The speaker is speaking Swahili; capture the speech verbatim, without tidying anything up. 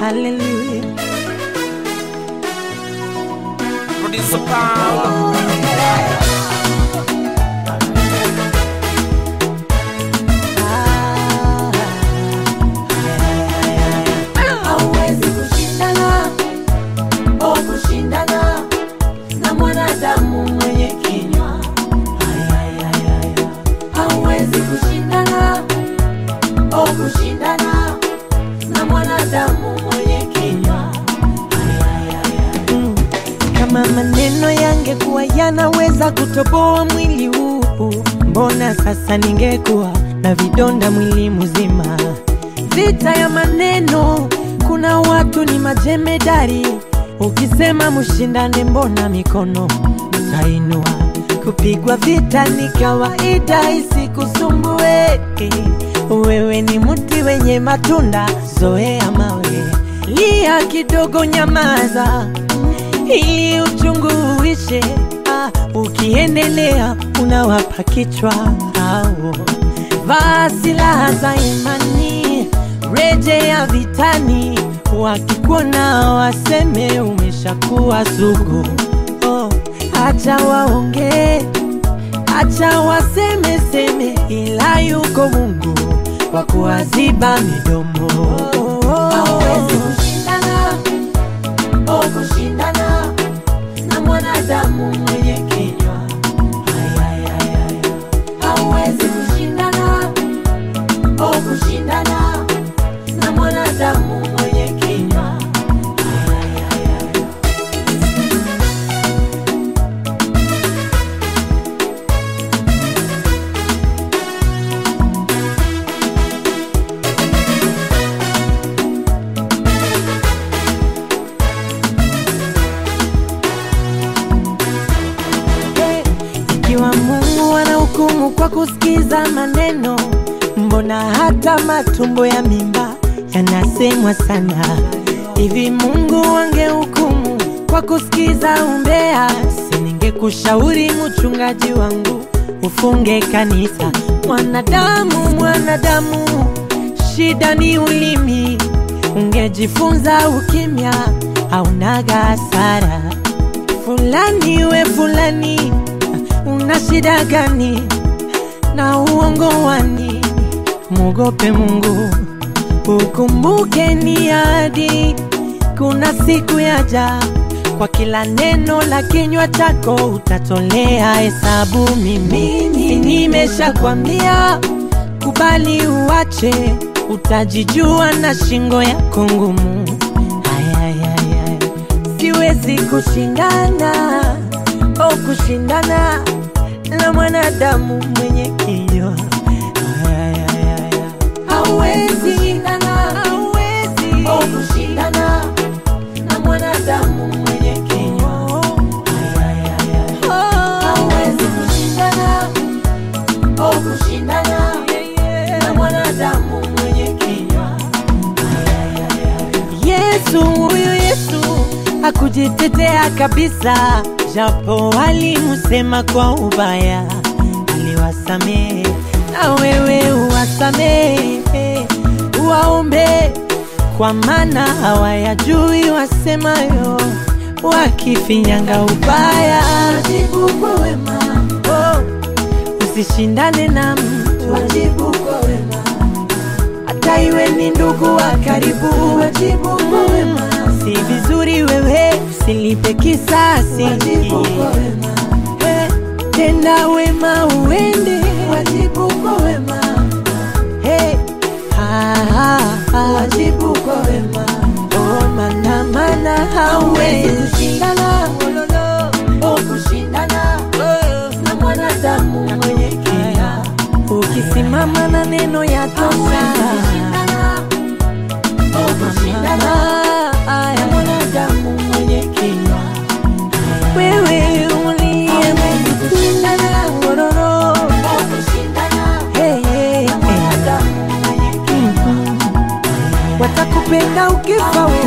Hallelujah. Producer Paul. Hauwezi kushindana, oh kushindana na mwanadamu mwenye kinywa. Hauwezi kushindana, oh kushindana na mwanadamu mwenye kinywa. Mm. Kama maneno yangekuwa yanaweza kutoboa mwili huu, mbona sasa ningekuwa na vidonda mwili mzima? Vita ya maneno, kuna watu ni majemedari. Ukisema mshindane mbona mikono utainua? Kupigwa vita ni kawaida, isikusumbue. Wewe ni mti wenye matunda, zoea mawe. Lia kidogo, nyamaza ili uchungu uishe. Ah, ukiendelea unawapa kichwa hao. Vaa silaha za imani, rejea vitani. Wakikuona waseme umeshakuwa sugu. Oh, acha waonge, acha waseme seme, ila yuko Mungu wa kuwaziba midomo. Hauwezi kushindana, oh kushindana na mwanadamu mwenye kinywa. Hauwezi kushindana, oh kushindana na mwanadamu mwenye kinywa. Ikiwa Mungu anahukumu kwa kusikiza maneno, mbona hata matumbo ya mimba yanasemwa sana? Hivi Mungu angehukumu kwa kusikiza umbea, siningekushauri mchungaji wangu ufunge kanisa. Mwanadamu, mwanadamu, shida ni ulimi. Ungejifunza ukimya, haunaga hasara. Fulani we fulani, una shida gani na uongo wani? Muogope Mungu, ukumbuke ni ahadi. Kuna siku yaja, kwa kila neno la kinywa chako utatolea hesabu. Mimi nimeshakwambia, kubali uache, utajijua na shingo yako ngumu. Siwezi kushindana, oh kushindana na mwanadamu mwenye kinywa. Hauwezi kushindana, hauwezi, oh kushindana na mwanadamu mwenye kinywa. Hauwezi kushindana, oh kushindana na mwanadamu mwenye kinywa. Yesu, huyu Yesu hakujitetea kabisa, japo walimusema kwa ubaya, aliwasamehe. Na wewe uwasamehe, uwaombe, kwa maana hawayajui wasemayo. Wakifinyanga ubaya, wajibu kwa wema. Oh, usishindane na mtu, wajibu kwa wema. Hata iwe ni ndugu wa karibu, wajibu kwa wema. Si vizuri wewe usilipe kisasi, wajibu kwa wema. Hey, tenda wema uende, wajibu kwa wema. Hey, ha, ha, ha. Wajibu kwa wema. Oh, mana mana hauwezi kushindana, oh kushindana na mwanadamu mwenye kinywa. Ukisimama na neno ya tosha, oh kushindana na mwanadamu mwenye kinywa. Wewe uliye kushindana, oh kushindana, hey, hey, hey. Watakupenda ukifa.